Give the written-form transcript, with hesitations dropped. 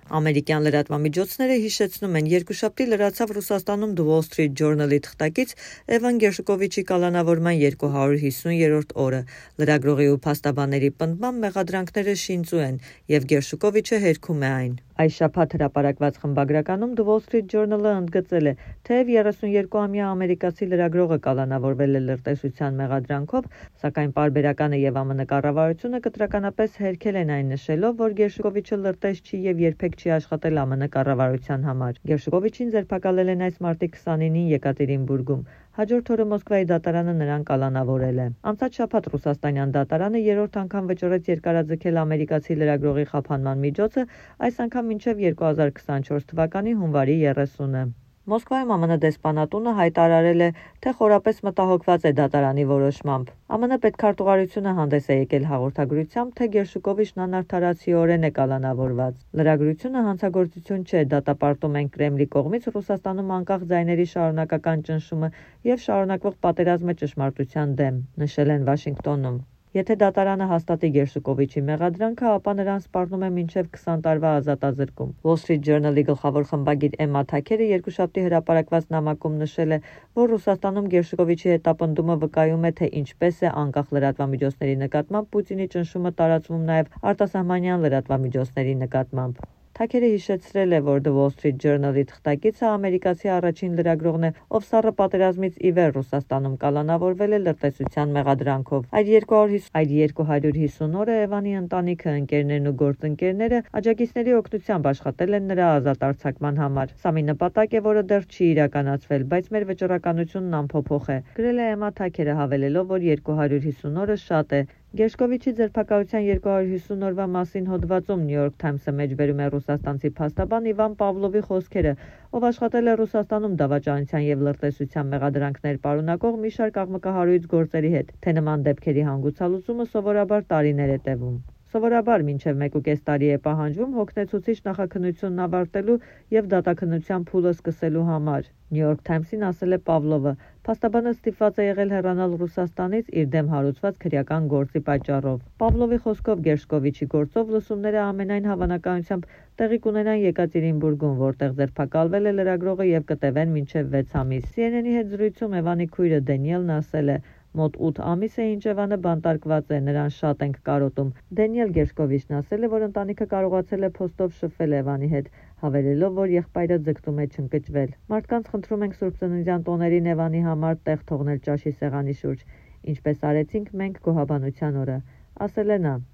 Ամերիկյան լրատվամիջոցները հիշեցնում են, երկուշաբթի լրացավ Ռուսաստանում The Wall Street Journal-ի թղթակից Էվան Գերշկովիչի կալանավորման 250-րդ օրը։ Լրագրողի ու փաստաբանների պնդմամբ մեղադրանքները շինծու են, և Գերշկովիչը հերքում է այն։ Այս շաբաթ հրապարակված խմբագրականում The Wall Street Journal-ը ընդգծել է, թեև 32-ամյա ամերիկացի լրագրողը կալանավորվել է լրտեսության մեղադրանքով, սակայն պարբերականը և ԱՄՆ կառավարությունը կտրականապես հերքել են այն, նշելով, որ Գերշկովիչը լրտես չի և երբեք չի աշխատել ԱՄՆ կառավարության համար։ Գերշկովիչին ձերբակալել են այս մարտի 29-ին Եկատերինբուրգում։ Հաջորդ օրը Մոսկվայի դատարանը նրան կալանավորել է։ Անցած շաբաթ ռուսաստանյան դատարանը երրորդ անգամ վճռեց երկարաձգել ամերիկացի լրագրողի խափանման միջոցը, այս անգամ մինչև 2024 թվականի հունվարի 30-ը։ Մոսկվայում ԱՄՆ դեսպանատունը հայտարարել է, թե խորապես մտահոգված է դատարանի որոշմամբ։ ԱՄՆ պետքարտուղարությունը հանդես է եկել հաղորդագրությամբ, թե Գերշկովիչն անարդարացիորեն է կալանավորված։ Լրագրությունը հանցագործություն չէ, դատապարտում են Կրեմլի կողմից Ռուսաստանում անկախ ձայների շարունակական ճնշումը և շարունակվող պատերազմը ճշմարտության դեմ, նշել են Վաշինգտոնում։ Եթե դատարանը հաստատի Գերշկովիչի մեղադրանքը, ապա նրան սպառնում է մինչև 20 տարվա ազատազրկում։ Wall Street Journal-ի գլխավոր խմբագիր Էմմա Թաքերը երկուշաբթի հրապարակված նամակում նշել է, որ Ռուսաստանում Գերշկովիչի հետապնդումը վկայում է, թե ինչպես է անկախ լրատվամիջոցների նկատմամբ Պուտինի ճնշումը տարածվում նաև արտասահմանյան լրատվամիջոցների նկատմամբ։ Թաքերը հիշեցրել է, որ The Wall Street Journal-ի թղթակիցը ամերիկացի առաջին լրագրողն է, ով սառը պատերազմից ի վեր Ռուսաստանում կալանավորվել է լրտեսության մեղադրանքով։ Այդ 250 օրը Էվանի ընտանիքը, ընկերներն ու գործընկերները աջակիցների օգնությամբ աշխատել են նրա ազատ արձակման համար։ Սա մի նպատակ է, որը դեռ չի իրականացվել, բայց մեր վճռականությունն անփոփոխ է, գրել է Էմմա Թաքերը, հավելելով, որ 250 օրը շատ է։ Գերշկովիչի ձերբակալության 250 օրվա մասին հոդվածում New York Times-ը մեջբերում է ռուսաստանցի փաստաբան Իվան Պավլովի խոսքերը, ով աշխատել է Ռուսաստանում դավաճանության և լրտեսության մեղադրանքներ պարունակող մի շարք աղմկահարույց գործերի հետ, թե նման դեպքերի հանգուցալուծումը սովորաբար տարիներ է տևում։ Սովորաբար մինչև 1.5 տարի է պահանջվում հոգնեցուցիչ նախաքննությունն ավարտելու և դատաքննության փուլը սկսելու համար։ New York Times-ին ասել է Պավլովը, փաստաբանը ստիպված է եղել հեռանալ Ռուսաստանից իր դեմ հարուցված քրեական գործի պատճառով։ Պավլովի խոսքով Գերշկովիչի գործով լսումները ամենայն հավանականությամբ տեղի կունենան Եկատերինբուրգում, որտեղ ձերբակալվել է լրագրողը և կտևեն մինչև 6 ամիս։ CNN-ի հետ զրույցում Էվանի քույրը Դենիելն ասել է. «Մոտ 8 ամիս է, ինչ Էվանը բանտարկված է, նրան շատ ենք կարոտում»։ Դենիել Գերշկովիչն ասել է, որ ընտանիքը կարողացել է փոստով շփվել Էվանի հետ, հավելելով, որ եղբայրը ձգտում է չընկճվել։ «Մարդկանց խնդրում ենք Սուրբ Ծննդյան տոներին Էվանի համար տեղ թողնել ճաշի սեղանի շուրջ, ինչպես արեցինք մենք Գոհաբանության օրը», ասել է նա։